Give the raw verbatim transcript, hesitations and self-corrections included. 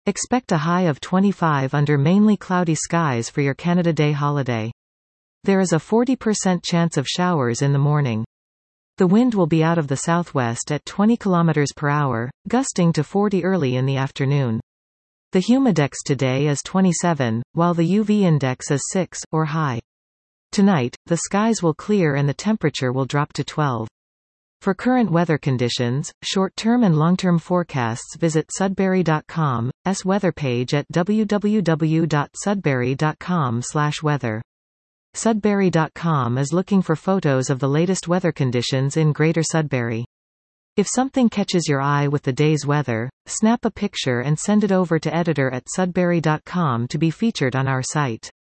Expect a high of twenty-five under mainly cloudy skies for your Canada Day holiday. There is a forty percent chance of showers in the morning. The wind will be out of the southwest at twenty kilometers per hour, gusting to forty early in the afternoon. The humidex today is twenty-seven, while the U V index is six, or high. Tonight, the skies will clear and the temperature will drop to twelve. For current weather conditions, short-term and long-term forecasts, visit Sudbury dot com's weather page at w w w dot sudbury dot com slash weather. Sudbury dot com is looking for photos of the latest weather conditions in Greater Sudbury. If something catches your eye with the day's weather, snap a picture and send it over to editor at sudbury dot com to be featured on our site.